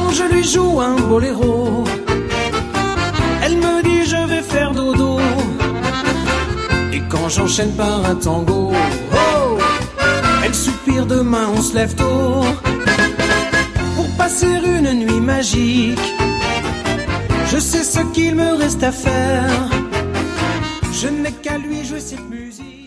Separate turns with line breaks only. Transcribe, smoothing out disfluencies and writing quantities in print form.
quand je lui joue un boléro, elle me dit je vais faire dodo. Et quand j'enchaîne par un tango, oh, elle soupire, demain on se lève tôt pour passer une nuit magique. Je sais ce qu'il me reste à faire, je n'ai qu'à lui jouer cette musique.